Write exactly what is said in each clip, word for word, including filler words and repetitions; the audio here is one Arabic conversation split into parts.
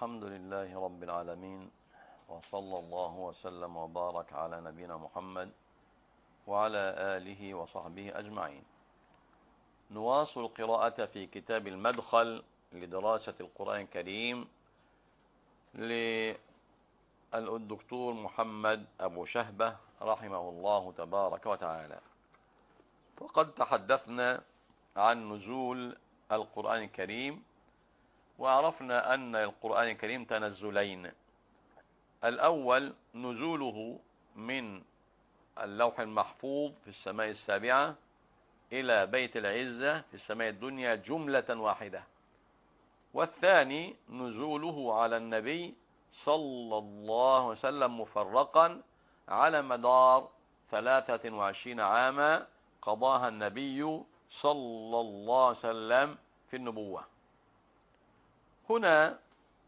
الحمد لله رب العالمين، وصلى الله وسلم وبارك على نبينا محمد وعلى آله وصحبه أجمعين. نواصل القراءة في كتاب المدخل لدراسة القرآن الكريم للدكتور محمد أبو شهبة رحمه الله تبارك وتعالى. وقد تحدثنا عن نزول القرآن الكريم، وعرفنا أن القرآن الكريم تنزلين: الأول نزوله من اللوح المحفوظ في السماء السابعة إلى بيت العزة في السماء الدنيا جملة واحدة، والثاني نزوله على النبي صلى الله عليه وسلم مفرقا على مدار ثلاثة وعشرين عاما قضاها النبي صلى الله عليه وسلم في النبوة. هنا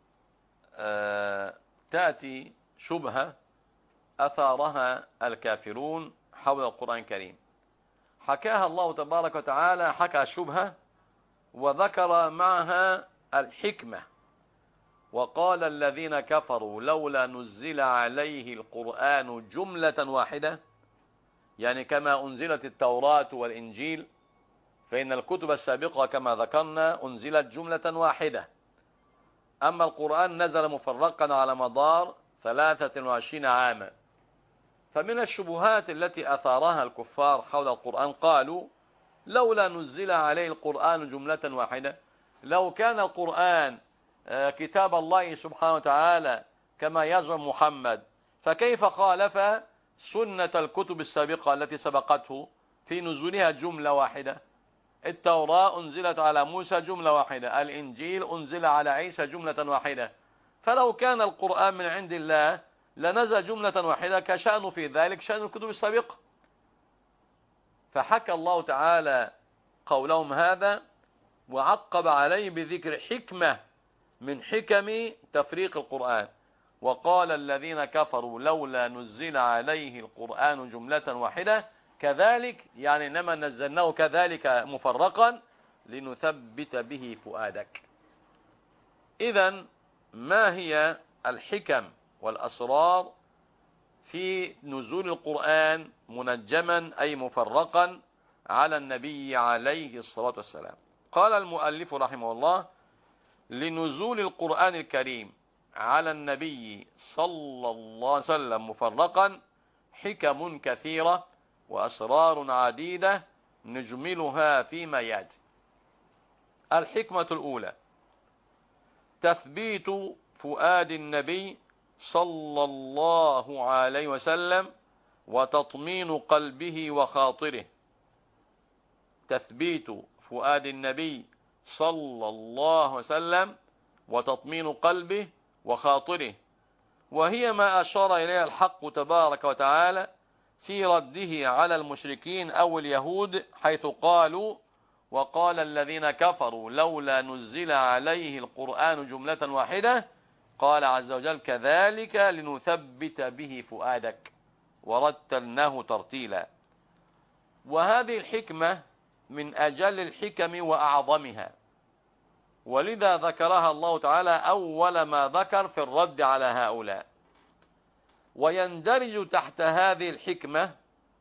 آه تأتي شبهة أثارها الكافرون حول القرآن الكريم، حكاها الله تبارك وتعالى، حكى شبهة وذكر معها الحكمة، وقال الذين كفروا لولا نزل عليه القرآن جملة واحدة، يعني كما أنزلت التوراة والإنجيل، فإن الكتب السابقة كما ذكرنا أنزلت جملة واحدة، أما القرآن نزل مفرقا على مدار ثلاثة وعشرين عاما. فمن الشبهات التي أثارها الكفار حول القرآن قالوا لولا نزل عليه القرآن جملة واحدة، لو كان القرآن كتاب الله سبحانه وتعالى كما يزعم محمد، فكيف خالف سنة الكتب السابقة التي سبقته في نزولها جملة واحدة؟ التوراة أنزلت على موسى جملة واحدة، الإنجيل أنزل على عيسى جملة واحدة، فلو كان القرآن من عند الله لنزل جملة واحدة كشأن في ذلك شأن الكتب السابقة. فحكى الله تعالى قولهم هذا وعقب عليه بذكر حكمة من حكم تفريق القرآن، وقال الذين كفروا لولا نزل عليه القرآن جملة واحدة كذلك، يعني إنما نزلناه كذلك مفرقا لنثبت به فؤادك. إذن ما هي الحكم والأسرار في نزول القرآن منجما أي مفرقا على النبي عليه الصلاة والسلام؟ قال المؤلف رحمه الله: لنزول القرآن الكريم على النبي صلى الله عليه وسلم مفرقا حكم كثيرة وأسرار عديدة نجملها فيما يأتي. الحكمة الأولى تثبيت فؤاد النبي صلى الله عليه وسلم وتطمين قلبه وخاطره. تثبيت فؤاد النبي صلى الله عليه وسلم وتطمين قلبه وخاطره، وهي ما أشار إليها الحق تبارك وتعالى في رده على المشركين أو اليهود، حيث قالوا وقال الذين كفروا لولا نزل عليه القرآن جملة واحدة، قال عز وجل كذلك لنثبت به فؤادك ورتلناه ترتيلا. وهذه الحكمة من أجل الحكم وأعظمها، ولذا ذكرها الله تعالى أول ما ذكر في الرد على هؤلاء. ويندرج تحت هذه الحكمة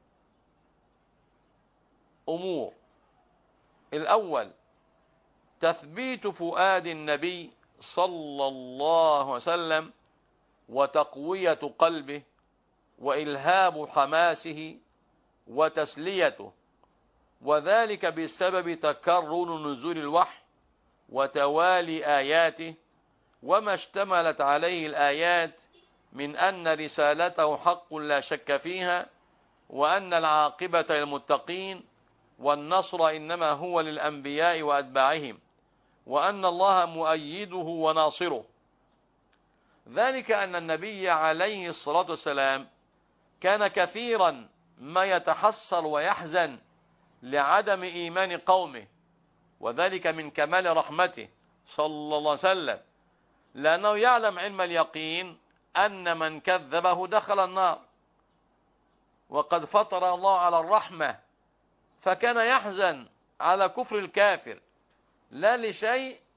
أمور: الأول تثبيت فؤاد النبي صلى الله عليه وسلم وتقوية قلبه وإلهاب حماسه وتسليته، وذلك بسبب تكرر نزول الوحي وتوالي آياته وما اشتملت عليه الآيات من أن رسالته حق لا شك فيها، وأن العاقبة للمتقين، والنصر إنما هو للأنبياء وأتباعهم، وأن الله مؤيده وناصره. ذلك أن النبي عليه الصلاة والسلام كان كثيرا ما يتحسر ويحزن لعدم إيمان قومه، وذلك من كمال رحمته صلى الله عليه وسلم، لأنه يعلم علم اليقين أن من كذبه دخل النار، وقد فطر الله على الرحمة، فكان يحزن على كفر الكافر لا لشيء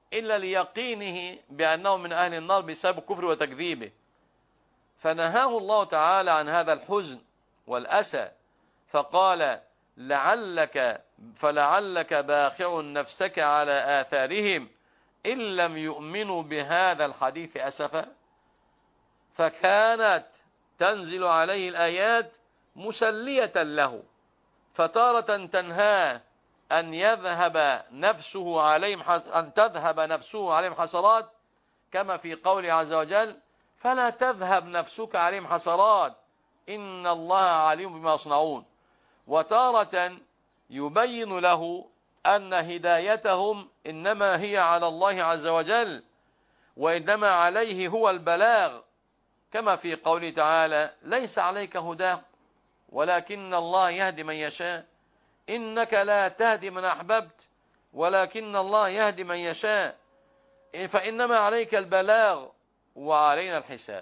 إلا ليقينه بأنه من أهل النار بسبب كفر وتكذيبه، فنهاه الله تعالى عن هذا الحزن والأسى، فقال لعلك فلعلك باخع نفسك على آثارهم إن لم يؤمنوا بهذا الحديث أسفا. فكانت تنزل عليه الآيات مسلية له، فتارة تنهاه أن يذهب نفسه عليهم أن تذهب نفسه عليهم حسرات، كما في قوله عز وجل فلا تذهب نفسك عليهم حسرات إن الله عليم بما يصنعون. وتارة يبين له أن هدايتهم إنما هي على الله عز وجل، وإنما عليه هو البلاغ، كما في قوله تعالى ليس عليك هداه ولكن الله يهدي من يشاء إنك لا تهدي من أحببت ولكن الله يهدي من يشاء، فإنما عليك البلاغ وعلينا الحساب.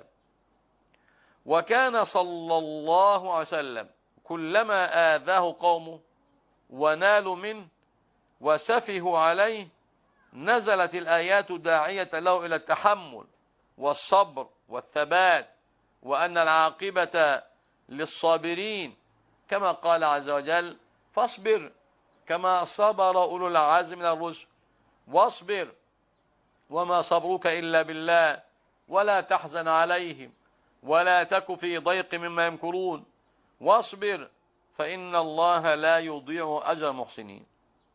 وكان صلى الله عليه وسلم كلما آذاه قومه ونالوا منه وسفهوا عليه نزلت الآيات داعية له إلى التحمل والصبر والثبات، وأن العاقبة للصابرين، كما قال عز وجل فاصبر كما صبر أولو العزم من الرسل واصبر وما صبرك إلا بالله ولا تحزن عليهم ولا تك في ضيق مما يمكرون واصبر فإن الله لا يضيع أجر المحسنين.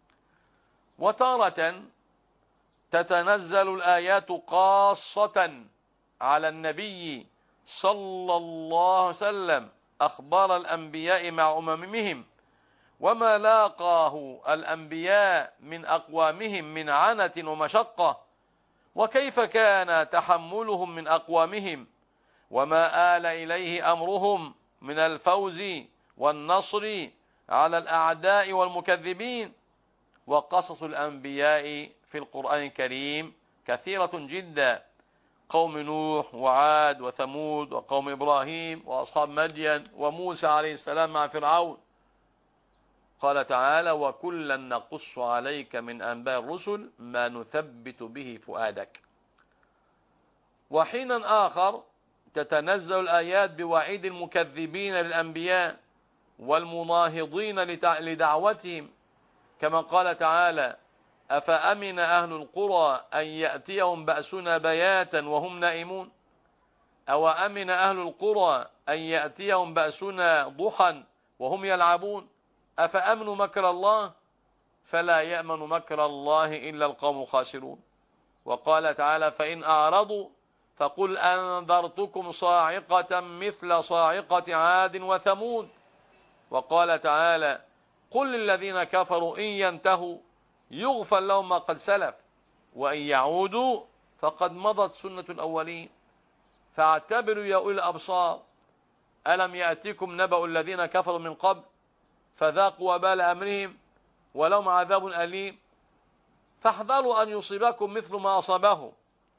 وتارة تتنزل الآيات قاصة على النبي صلى الله عليه وسلم أخبار الأنبياء مع أممهم وما لاقاه الأنبياء من أقوامهم من عنة ومشقة، وكيف كان تحملهم من أقوامهم وما آل إليه أمرهم من الفوز والنصر على الأعداء والمكذبين. وقصص الأنبياء في القرآن الكريم كثيرة جدا، قوم نوح وعاد وثمود وقوم إبراهيم وأصحاب مدين وموسى عليه السلام مع فرعون. قال تعالى وكلا نقص عليك من أنباء الرسل ما نثبت به فؤادك. وحينا آخر تتنزل الآيات بوعيد المكذبين للأنبياء والمناهضين لدعوتهم، كما قال تعالى أفأمن أهل القرى أن يأتيهم بأسنا بياتا وهم نائمون أو أمن أهل القرى أن يأتيهم بأسنا ضحى وهم يلعبون أفأمنوا مكر الله فلا يأمن مكر الله إلا القوم الخاسرون. وقال تعالى فإن أعرضوا فقل أنذرتكم صاعقة مثل صاعقة عاد وثمود. وقال تعالى قل للذين كفروا إن ينتهوا يغفر لهم ما قد سلف وإن يعودوا فقد مضت سنة الأولين فاعتبروا يا أولي الأبصار ألم يأتكم نبأ الذين كفروا من قبل فذاقوا وبال أمرهم ولهم عذاب أليم فاحذروا أن يصيبكم مثل ما أصابهم.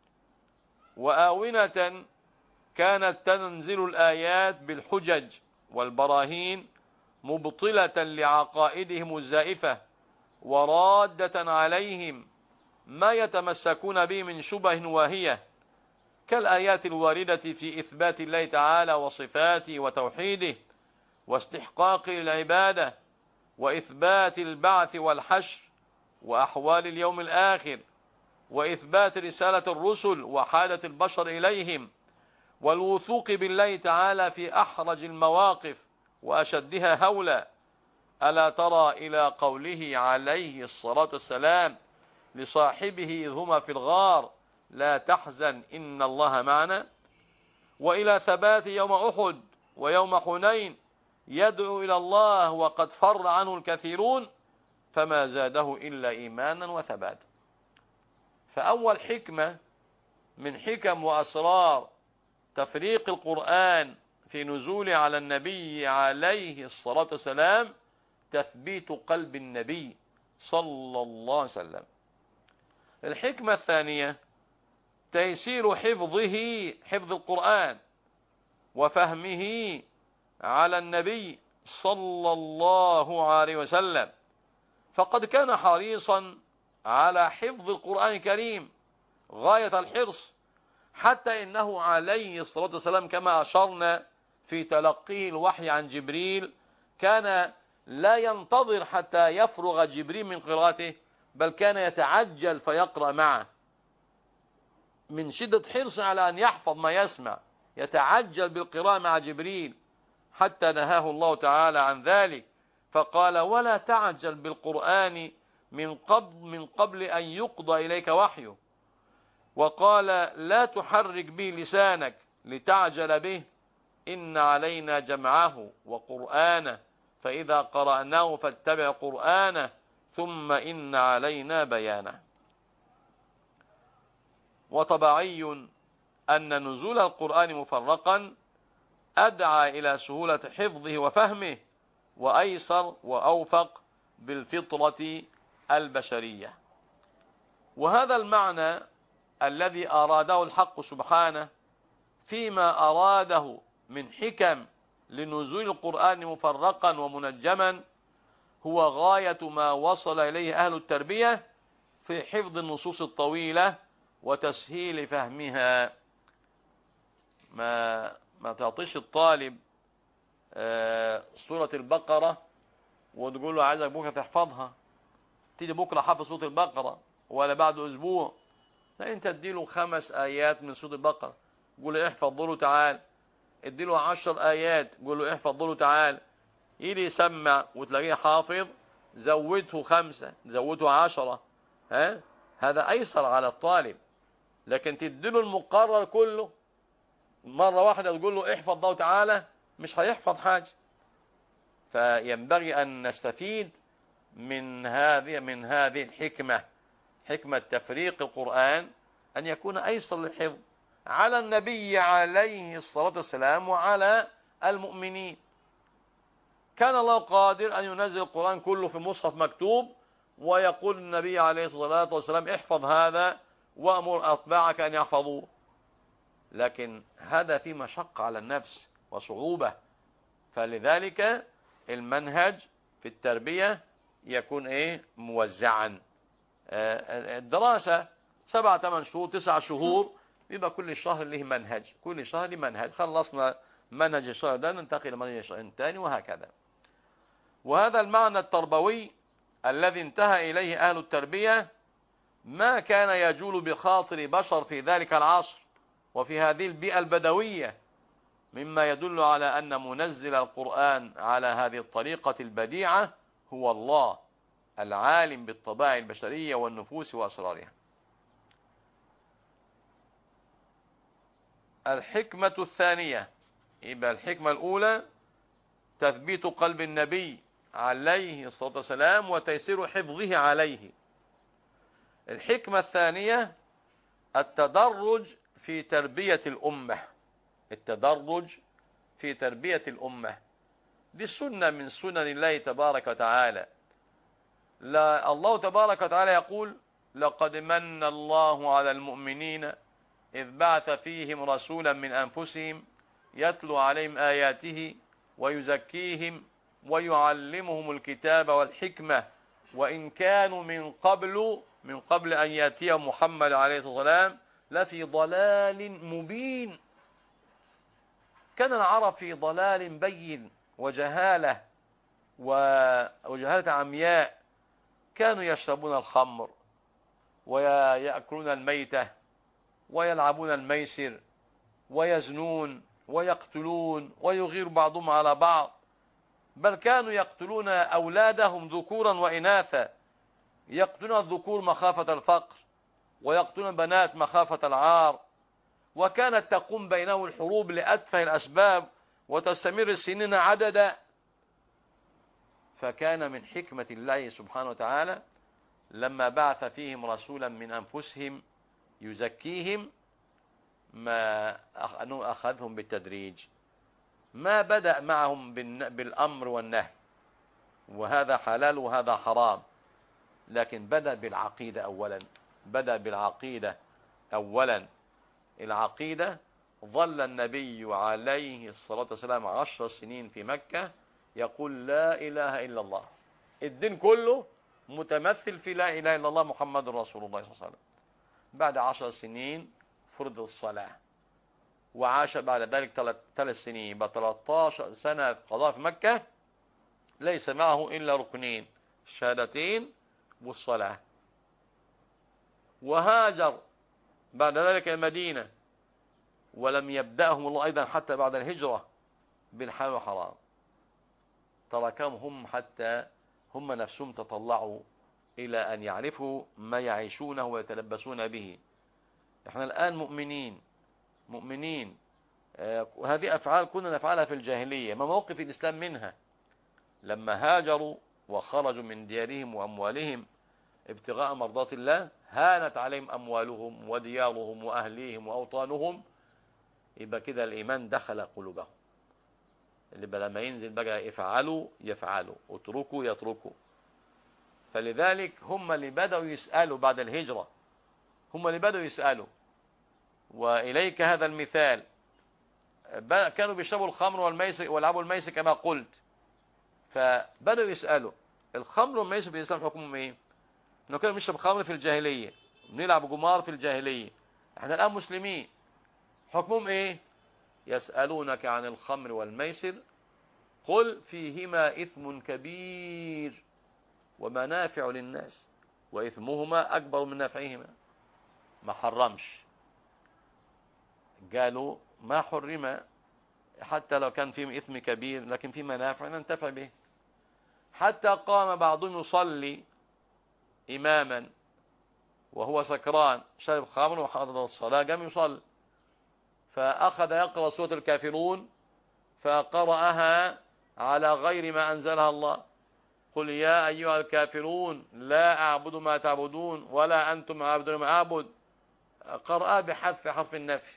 وآونة كانت تنزل الآيات بالحجج والبراهين مبطلة لعقائدهم الزائفة ورادة عليهم ما يتمسكون به من شبه واهية، كالآيات الواردة في إثبات الله تعالى وصفاته وتوحيده واستحقاق العبادة وإثبات البعث والحشر وأحوال اليوم الآخر وإثبات رسالة الرسل وحالة البشر إليهم والوثوق بالله تعالى في أحرج المواقف وأشدها هولا. ألا ترى إلى قوله عليه الصلاة والسلام لصاحبه إذ هما في الغار لا تحزن إن الله معنا، وإلى ثبات يوم أحد ويوم حنين يدعو إلى الله وقد فر عنه الكثيرون فما زاده إلا إيمانا وثباتا. فأول حكمة من حكم وأسرار تفريق القرآن في نزوله على النبي عليه الصلاة والسلام تثبيت قلب النبي صلى الله عليه وسلم. الحكمة الثانية تيسير حفظه حفظ القرآن وفهمه على النبي صلى الله عليه وسلم، فقد كان حريصا على حفظ القرآن الكريم غاية الحرص، حتى إنه عليه الصلاة والسلام كما أشرنا في تلقيه الوحي عن جبريل كان لا ينتظر حتى يفرغ جبريل من قراءته، بل كان يتعجل فيقرأ معه من شدة حرصه على أن يحفظ ما يسمع، يتعجل بالقراءة مع جبريل، حتى نهاه الله تعالى عن ذلك فقال: ولا تعجل بالقرآن من قبل من قبل أن يقضى إليك وحيه. وقال: لا تحرك به لسانك لتعجل به، إن علينا جمعه وقرآنه، فإذا قرأناه فاتبع قرآنه، ثم إن علينا بيانه. وطبيعي أن نزول القرآن مفرقا أدعى إلى سهولة حفظه وفهمه، وأيسر وأوفق بالفطرة البشرية. وهذا المعنى الذي أراده الحق سبحانه فيما أراده من حكم لنزول القرآن مفرقا ومنجما هو غاية ما وصل إليه أهل التربية في حفظ النصوص الطويلة وتسهيل فهمها. ما ما تعطيش الطالب سورة البقرة وتقول له عايزك بكرة تحفظها، تيجي بكرة حافظ سورة البقرة ولا بعد أسبوع. لا، انت اديله خمس آيات من سورة البقرة قول له احفظ له تعال، اديله عشر آيات قول له احفظ له تعال، يجي يسمع وتلاقيه حافظ، زوده خمسة زوده عشرة، ها هذا أيسر على الطالب. لكن تديله المقرر كله مرة واحدة تقول له احفظ له تعالى، مش هيحفظ حاجة. فينبغي أن نستفيد من هذه من هذه الحكمة، حكمة تفريق القرآن، أن يكون أيسر للحفظ على النبي عليه الصلاة والسلام وعلى المؤمنين. كان الله قادر أن ينزل القرآن كله في مصحف مكتوب ويقول النبي عليه الصلاة والسلام احفظ هذا وأمر أتباعك أن يحفظوه، لكن هذا في مشقة على النفس وصعوبة. فلذلك المنهج في التربية يكون ايه موزعا. الدراسة سبع ثمان شهور تسع شهور، يبقى كل شهر له منهج، كل شهر له منهج، خلصنا منهج الشهر ده ننتقل لمنهج الشهر الثاني وهكذا. وهذا المعنى التربوي الذي انتهى إليه أهل التربية ما كان يجول بخاطر بشر في ذلك العصر وفي هذه البيئة البدوية، مما يدل على أن منزل القرآن على هذه الطريقة البديعة هو الله العالم بالطباع البشرية والنفوس وأسرارها. الحكمة الثانية، يبقى الحكمة الأولى تثبيت قلب النبي عليه الصلاة والسلام وتيسير حفظه عليه. الحكمة الثانية التدرج في تربية الأمة، التدرج في تربية الأمة، دي سنة من سنن الله تبارك وتعالى. لا الله تبارك وتعالى يقول: لقد من الله على المؤمنين إذ بعث فيهم رسولا من أنفسهم يتلو عليهم آياته ويزكيهم ويعلمهم الكتاب والحكمة وإن كانوا من قبل من قبل أن يأتيهم محمد عليه الصلاة والسلام لفي ضلال مبين. كان العرب في ضلال بين وجهالة وجهالة عمياء، كانوا يشربون الخمر ويأكلون الميتة ويلعبون الميسر ويزنون ويقتلون ويغير بعضهم على بعض، بل كانوا يقتلون أولادهم ذكورا وإناثا، يقتلون الذكور مخافة الفقر ويقتلون البنات مخافة العار، وكانت تقوم بينهم الحروب لأتفه الأسباب وتستمر السنين عددا. فكان من حكمة الله سبحانه وتعالى لما بعث فيهم رسولا من أنفسهم يزكيهم ما أخذهم بالتدريج، ما بدأ معهم بالأمر والنهي وهذا حلال وهذا حرام، لكن بدأ بالعقيدة أولا، بدأ بالعقيدة أولا. العقيدة ظل النبي عليه الصلاة والسلام عشر سنين في مكة يقول لا إله إلا الله، الدين كله متمثل في لا إله إلا الله محمد رسول الله صلى الله عليه وسلم. بعد عشر سنين فرض الصلاة، وعاش بعد ذلك ثلاث سنين، يبقى ثلاث عشرة سنة قضاء في مكة ليس معه إلا ركنين، الشهادتين والصلاة. وهاجر بعد ذلك المدينة، ولم يبدأهم الله أيضا حتى بعد الهجرة بالحلال والحرام، تركهم هم حتى هم نفسهم تطلعوا إلى أن يعرفوا ما يعيشونه ويتلبسون به. احنا الآن مؤمنين مؤمنين آه هذه أفعال كنا نفعلها في الجاهلية، ما موقف الإسلام منها؟ لما هاجروا وخرجوا من ديارهم وأموالهم ابتغاء مرضات الله، هانت عليهم أموالهم وديارهم وأهليهم وأوطانهم، يبقى كده الإيمان دخل قلوبهم. اللي بقى لما ينزل بقى افعلوا يفعلوا، اتركوا يتركوا. فلذلك هم اللي بدأوا يسألوا بعد الهجرة، هم اللي بدأوا يسألوا. وإليك هذا المثال، كانوا بيشربوا الخمر والميسر ويلعبوا الميسر كما قلت، فبدأوا يسألوا الخمر والميسر في الإسلام حكمهم ايه؟ انه كانوا بنشرب خمر في الجاهلية، بنلعب جمار في الجاهلية، احنا الآن مسلمين، حكمهم ايه؟ يسألونك عن الخمر والميسر قل فيهما إثم كبير ومنافع للناس وإثمهما أكبر من نفعهما. ما حرمش، قالوا ما حرم حتى لو كان فيه إثم كبير، لكن فيه منافع ننتفع به. حتى قام بعضهم يصلي إماما وهو سكران، شرب خمر وحضر الصلاة، قام يصلي، فأخذ يقرأ سورة الكافرون فقرأها على غير ما أنزلها الله. قل يا أيها الكافرون لا أعبد ما تعبدون ولا أنتم عابدون ما أعبد، قرأها بحذف حرف النفي،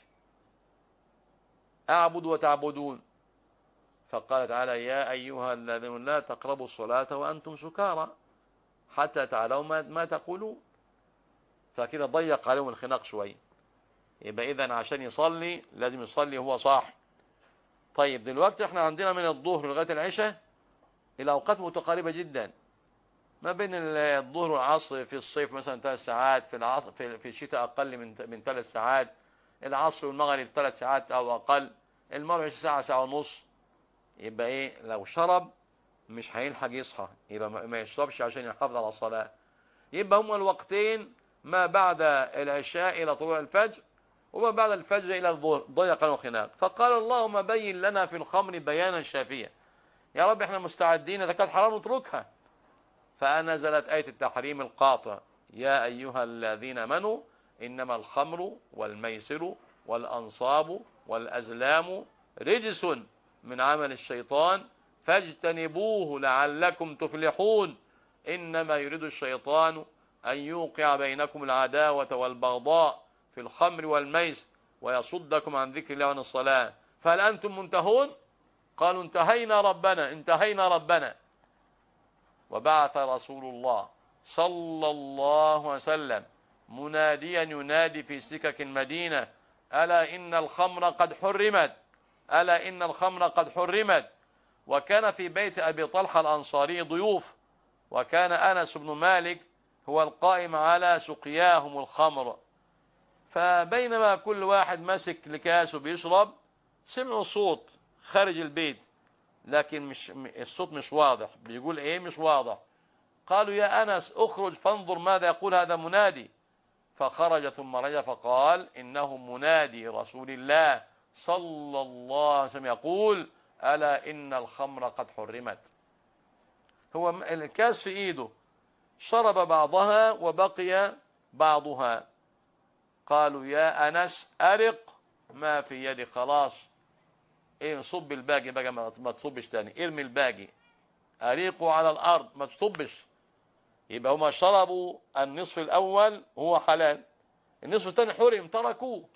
أعبد وتعبدون. فقال تعالى يا أيها الذين لا تقربوا الصلاة وأنتم سكارى حتى تعلموا ما تقولون. فكده ضيق عليهم الخناق شوية. يبقى إذن عشان يصلي لازم يصلي هو صاحي. طيب دلوقتي احنا عندنا من الظهر لغاية العشاء إلى أوقات متقاربة جدا، ما بين الظهر والعصر في الصيف مثلا ثلاث ساعات، في العصر في, في الشتاء أقل من من ثلاث ساعات، العصر والمغرب ثلاث ساعات أو أقل، المغرب ساعة ساعة ونص. يبقى إيه لو شرب مش هيلحق يصحى، يبقى ما يشربش عشان يحافظ على الصلاة. يبقى هما الوقتين ما بعد العشاء إلى طلوع الفجر وما بعد الفجر إلى الظهر، ضيق وخناق. فقال اللهم بين لنا في الخمر بيانا شافيا، يا رب احنا مستعدين، إذا كانت حرام نتركها. فنزلت آية التحريم القاطع يا أيها الذين آمنوا إنما الخمر والميسر والأنصاب والأزلام رجس من عمل الشيطان فاجتنبوه لعلكم تفلحون إنما يريد الشيطان أن يوقع بينكم العداوة والبغضاء في الخمر والميسر ويصدكم عن ذكر الله وعن الصلاة فهل أنتم منتهون؟ قالوا انتهينا ربنا انتهينا ربنا. وبعث رسول الله صلى الله عليه وسلم مناديا ينادي في سكك المدينة ألا إن الخمر قد حرمت ألا إن الخمر قد حرمت. وكان في بيت أبي طلحة الأنصاري ضيوف، وكان أنس بن مالك هو القائم على سقياهم الخمر. فبينما كل واحد مسك لكاس وبيشرب سمعوا صوت خارج البيت، لكن مش الصوت مش واضح، بيقول ايه مش واضح. قالوا يا أنس اخرج فانظر ماذا يقول هذا منادي. فخرج ثم رجع فقال إنه منادي رسول الله صلى الله عليه وسلم يقول ألا إن الخمر قد حرمت. هو الكاس في ايده، شرب بعضها وبقي بعضها. قالوا يا أنس أرق ما في يدي، خلاص ايه صب الباقي بقى، ما تصبش تاني، ارمي الباقي، أريقوا على الأرض ما تصبش. يبقى هما شربوا النصف الأول هو حلال، النصف الثاني حرم تركوه.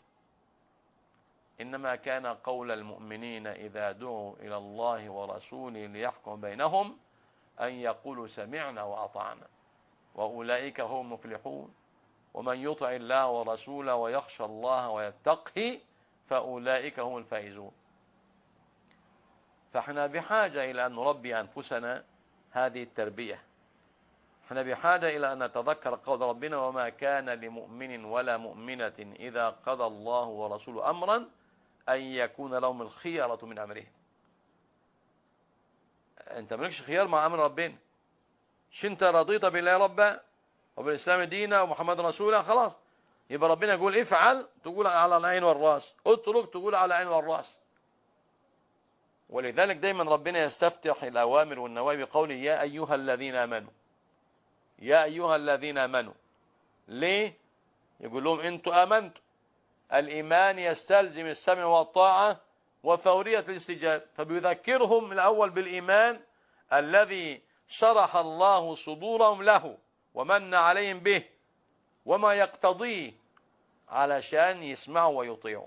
إنما كان قول المؤمنين إذا دعوا إلى الله ورسوله ليحكم بينهم أن يقولوا سمعنا وأطعنا وأولئك هم المفلحون ومن يطع الله ورسوله ويخشى الله ويتقه فأولئك هم الفائزون. فاحنا بحاجة إلى أن نربي أنفسنا هذه التربية، احنا بحاجة إلى أن نتذكر قول ربنا: وما كان لمؤمن ولا مؤمنة إذا قضى الله ورسوله أمرا أن يكون لهم الخيرة من أمرهم. أنت مالكش خيار مع أمر ربنا. مش أنت رضيت بالله ربا وبالإسلام دينا ومحمد رسولا، خلاص يبقى ربنا يقول افعل تقول على العين والراس، اترك تقول على العين والراس. ولذلك دايما ربنا يستفتح الأوامر والنواهي بقوله: يا أيها الذين آمنوا. يا أيها الذين آمنوا. ليه؟ يقول لهم أنتوا آمنتوا. الإيمان يستلزم السمع والطاعة وفورية الاستجابة، فبيذكرهم الأول بالإيمان الذي شرح الله صدورهم له ومن عليهم به وما يقتضيه علشان يسمعوا ويطيعوا.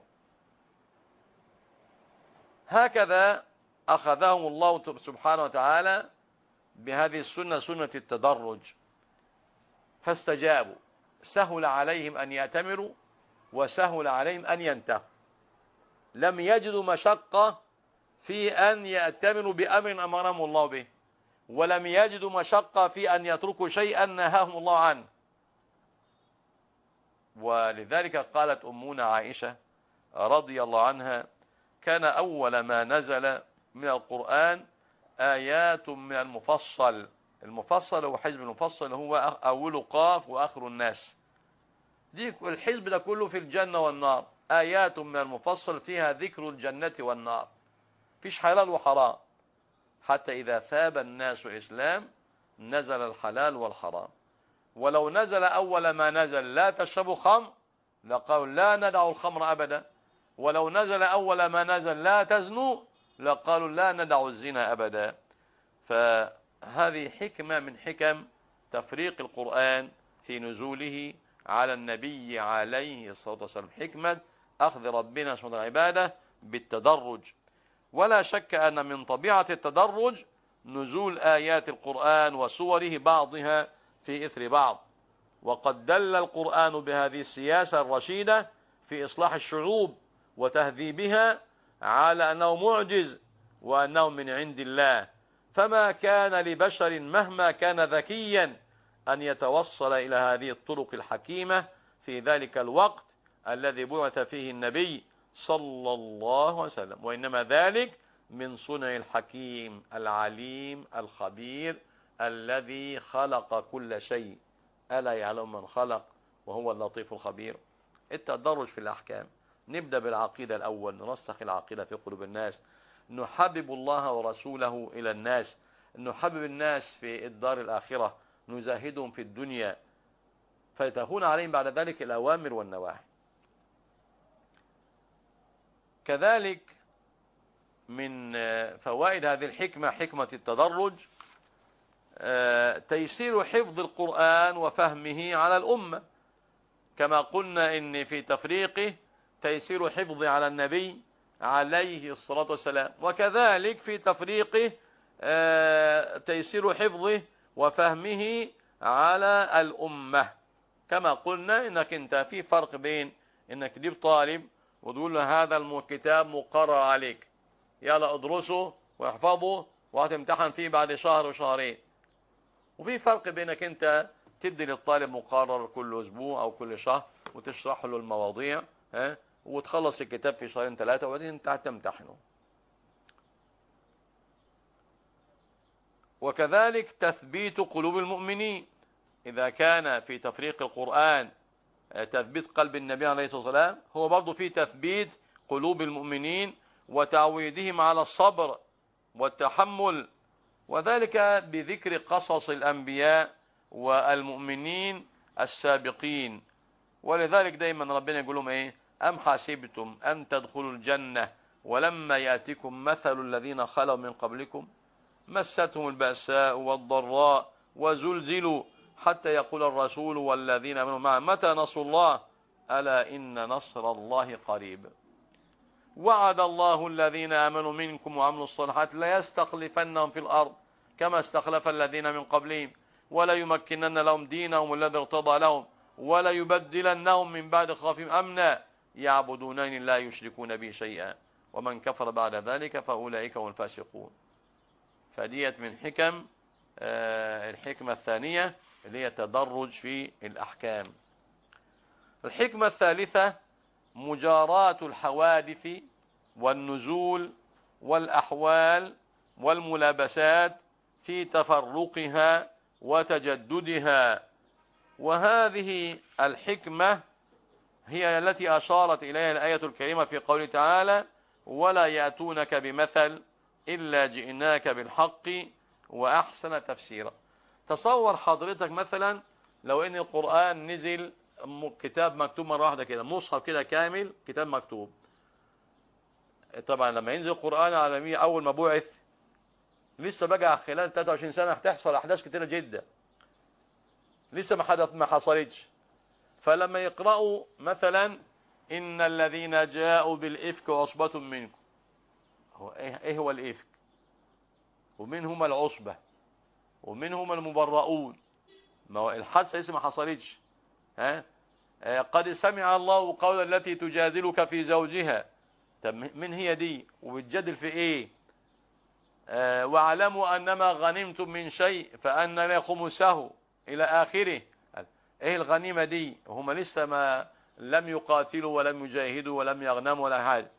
هكذا أخذهم الله سبحانه وتعالى بهذه السنة، سنة التدرج، فاستجابوا. سهل عليهم أن يأتمروا وسهل عليهم أن ينتهوا. لم يجدوا مشقة في أن يأتمروا بأمر أمرهم الله به، ولم يجدوا مشقة في أن يتركوا شيئا نهاهم الله عنه. ولذلك قالت أمنا عائشة رضي الله عنها: كان أول ما نزل من القرآن آيات من المفصل. المفصل هو حزب المفصل، هو أول قاف وآخر الناس. دي الحزب ده كله في الجنة والنار. آيات من المفصل فيها ذكر الجنة والنار، فيش حلال وحرام. حتى إذا ثاب الناس إسلام نزل الحلال والحرام. ولو نزل أول ما نزل لا تشربوا خمر لقالوا لا ندع الخمر أبدا. ولو نزل أول ما نزل لا تزنوا لقالوا لا ندع الزنا أبدا. فهذه حكمة من حكم تفريق القرآن في نزوله على النبي عليه الصلاة والسلام، حكمة أخذ ربنا سبحانه العبادة بالتدرج. ولا شك أن من طبيعة التدرج نزول آيات القرآن وسوره بعضها في إثر بعض. وقد دل القرآن بهذه السياسة الرشيدة في إصلاح الشعوب وتهذيبها على أنه معجز وأنه من عند الله. فما كان لبشر مهما كان ذكيا أن يتوصل إلى هذه الطرق الحكيمة في ذلك الوقت الذي بعث فيه النبي صلى الله عليه وسلم، وإنما ذلك من صنع الحكيم العليم الخبير الذي خلق كل شيء. ألا يعلم من خلق وهو اللطيف الخبير. التدرج في الأحكام. نبدأ بالعقيدة الأول، نرسخ العقيدة في قلوب الناس، نحبب الله ورسوله إلى الناس، نحبب الناس في الدار الآخرة، نزاهدهم في الدنيا، فيتهون عليهم بعد ذلك الأوامر والنواهي. كذلك من فوائد هذه الحكمة، حكمة التدرج، تيسير حفظ القرآن وفهمه على الأمة، كما قلنا إن في تفريقه تيسير حفظه على النبي عليه الصلاة والسلام، وكذلك في تفريقه تيسير حفظه وفهمه على الأمة. كما قلنا إنك انت في فرق بين إنك تجيب طالب وتقول له هذا الكتاب مقرر عليك، يلا ادرسه واحفظه وهتمتحن فيه بعد شهر وشهرين، وفي فرق بينك انت تدي للطالب مقرر كل اسبوع او كل شهر وتشرح له المواضيع ها وتخلص الكتاب في شهرين ثلاثة وبعدين انت هتمتحنه. وكذلك تثبيت قلوب المؤمنين. إذا كان في تفريق القرآن تثبيت قلب النبي عليه الصلاة والسلام، هو برضو في تثبيت قلوب المؤمنين وتعويدهم على الصبر والتحمل، وذلك بذكر قصص الأنبياء والمؤمنين السابقين. ولذلك دايما ربنا يقول لهم ايه: أم حسبتم أن تدخلوا الجنة ولما يأتكم مثل الذين خلوا من قبلكم مستهم البأساء والضراء وزلزلوا حتى يقول الرسول والذين آمنوا معه متى نصر الله ألا إن نصر الله قريب. وعد الله الذين آمنوا منكم وعملوا الصالحات لا يستخلفنهم في الأرض كما استخلف الذين من قبلهم ولا يمكنن لهم دينهم الذي ارتضى لهم ولا يبدلنهم من بعد خوفهم أمنا يعبدونني لا يشركون بي شيئا ومن كفر بعد ذلك فأولئك هم الفاسقون. فديت من حكم آه الحكمة الثانية اللي هي تدرج في الأحكام. الحكمة الثالثة مجاراة الحوادث والنزول والأحوال والملابسات في تفرقها وتجددها. وهذه الحكمة هي التي أشارت إليها الآية الكريمة في قوله تعالى: ولا يأتونك بمثل إلا جئناك بالحق وأحسن تفسيرا. تصور حضرتك مثلا لو ان القرآن نزل كتاب مكتوب مرة واحدة كده، مصحف كده كامل، كتاب مكتوب. طبعا لما ينزل القرآن العالمي أول ما بعث لسه بقى خلال ثلاثة وعشرين سنة هتحصل أحداث كتيرة جدا لسه ما حدث ما حصلتش. فلما يقرأوا مثلا إن الذين جاءوا بالإفك عصبة منكم، هو إيه هو الإفك؟ ومن هم العصبة؟ ومن هم المبرؤون؟ ما هو الحادثة لسه ما حصلتش. ها آه قد سمع الله قول التي تجادلك في زوجها. طب من هي دي وبتجادل في ايه؟ آه واعلموا انما غنمتم من شيء فان لا خمسه الى اخره. ايه الغنيمة دي؟ هم لسه ما لم يقاتلوا ولم يجاهدوا ولم يغنموا ولا حاجة.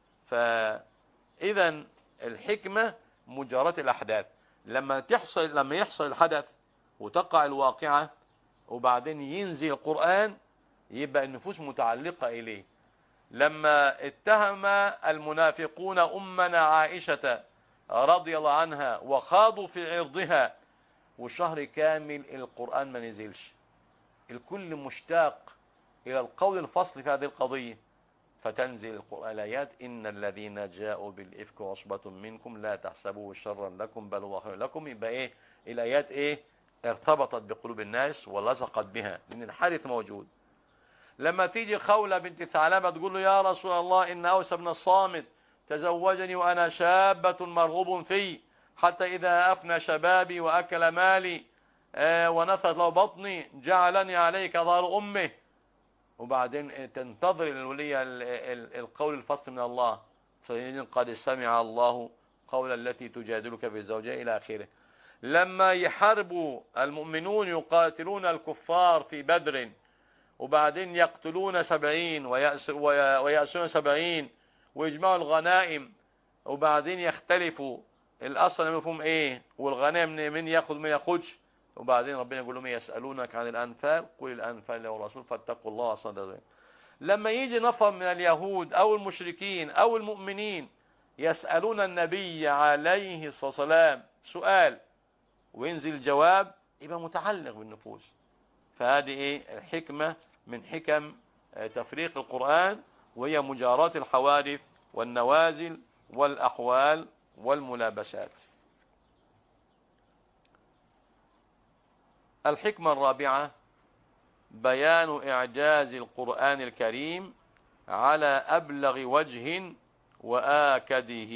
فاذا الحكمة مجاراة الاحداث. لما تحصل لما يحصل الحدث وتقع الواقعة وبعدين ينزل القرآن يبقى النفوس متعلقة إليه. لما اتهم المنافقون أمنا عائشة رضي الله عنها وخاضوا في عرضها وشهر كامل القرآن ما نزلش، الكل مشتاق إلى القول الفصل في هذه القضية، فتنزل القرآن آيات: إن الذين جاءوا بالإفك عصبة منكم لا تحسبوه شرا لكم بل هو خير لكم. يبقى إيه الآيات؟ إيه ارتبطت بقلوب الناس ولصقت بها لأن الحادث موجود. لما تيجي خولة بنت ثعلبة تقول له: يا رسول الله إن أوس بن الصامت تزوجني وأنا شابة مرغوب في، حتى إذا أفنى شبابي وأكل مالي آه ونفث له بطني جعلني عليك ظهر أمه. وبعدين تنتظر الولية القول الفصل من الله: قد سمع الله قول التي تجادلك في زوجها إلى آخره. لما يحاربوا المؤمنون يقاتلون الكفار في بدر وبعدين يقتلون سبعين ويأسون سبعين ويجمعوا الغنائم وبعدين يختلفوا الأصل مفهوم ايه والغنائم من ياخذ من ياخذش، وبعدين ربنا يقول لهم: يسألونك عن الأنفال قل الأنفال والرسول فاتقوا الله صدقوا. لما يجي نفر من اليهود أو المشركين أو المؤمنين يسألون النبي عليه الصلاة والسلام سؤال وينزل جواب، يبقى متعلق بالنفوس. فهذه ايه الحكمة من حكم تفريق القرآن، وهي مجاراة الحوادث والنوازل والأحوال والملابسات. الحكمة الرابعة بيان إعجاز القرآن الكريم على أبلغ وجه وآكده.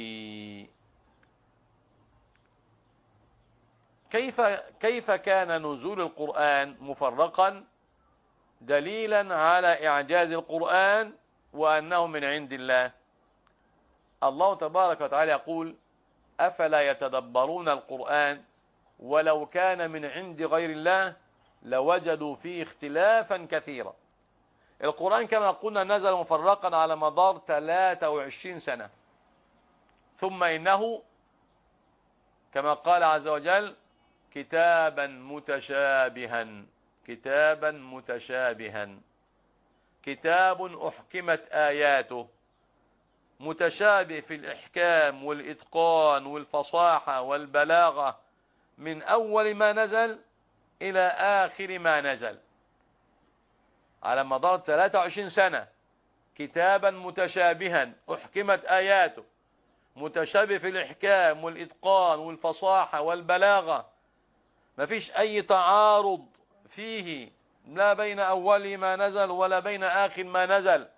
كيف كيف كان نزول القرآن مفرقا دليلا على إعجاز القرآن وأنه من عند الله؟ الله تبارك وتعالى يقول: أفلا يتدبرون القرآن ولو كان من عند غير الله لوجدوا فيه اختلافا كثيرا. القرآن كما قلنا نزل مفرقا على مدار ثلاثة وعشرين سنة، ثم إنه كما قال عز وجل: كتابا متشابها كتابا متشابها كتاب أحكمت آياته، متشابه في الإحكام والإتقان والفصاحة والبلاغة من أول ما نزل إلى آخر ما نزل على مدار ثلاثة وعشرين سنة. كتابا متشابها أحكمت آياته، متشابه في الإحكام والإتقان والفصاحة والبلاغة، ما فيش أي تعارض فيه لا بين أول ما نزل ولا بين آخر ما نزل،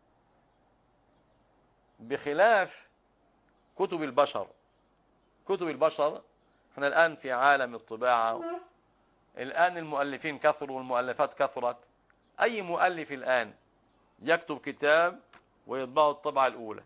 بخلاف كتب البشر. كتب البشر احنا الآن في عالم الطباعة، الآن المؤلفين كثروا والمؤلفات كثرت. أي مؤلف الآن يكتب كتاب ويطبعه الطبعة الأولى،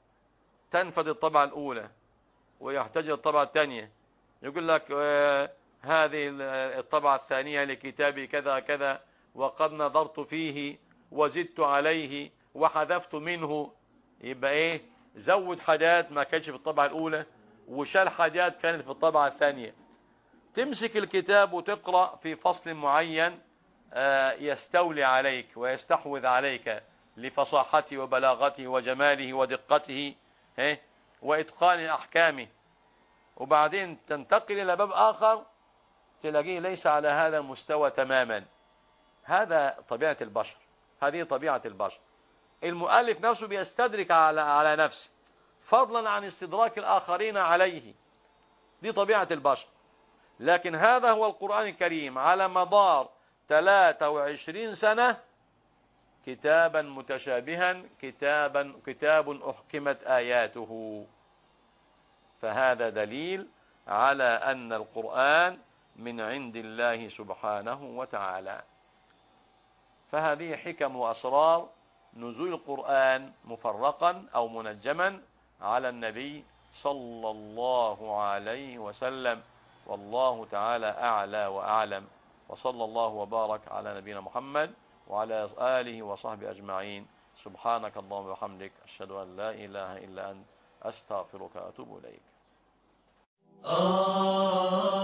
تنفذ الطبعة الأولى ويحتاج الطبعة الثانية، يقول لك هذه الطبعة الثانية لكتابي كذا كذا، وقد نظرت فيه وزدت عليه وحذفت منه. يبقى ايه؟ زود حاجات ما كانش في الطبعة الاولى، وشال حاجات كانت في الطبعة الثانية. تمسك الكتاب وتقرأ في فصل معين يستولي عليك ويستحوذ عليك لفصاحته وبلاغته وجماله ودقته وإتقان أحكامه، وبعدين تنتقل إلى باب آخر تلاقيه ليس على هذا المستوى تماما. هذا طبيعة البشر، هذه طبيعة البشر. المؤلف نفسه بيستدرك على على نفسه فضلا عن استدراك الآخرين عليه، دي طبيعة البشر. لكن هذا هو القرآن الكريم على مدار ثلاثة وعشرين سنة، كتابا متشابها، كتابا كتاب أحكمت آياته. فهذا دليل على أن القرآن من عند الله سبحانه وتعالى. فهذه حكم وأسرار نزول القرآن مفرقا أو منجما على النبي صلى الله عليه وسلم، والله تعالى أعلى وأعلم. وصلى الله وبارك على نبينا محمد وعلى آله وصحبه أجمعين. سبحانك اللهم وبحمدك، أشهد أن لا إله إلا أنت، أستغفرك وأتوب إليك.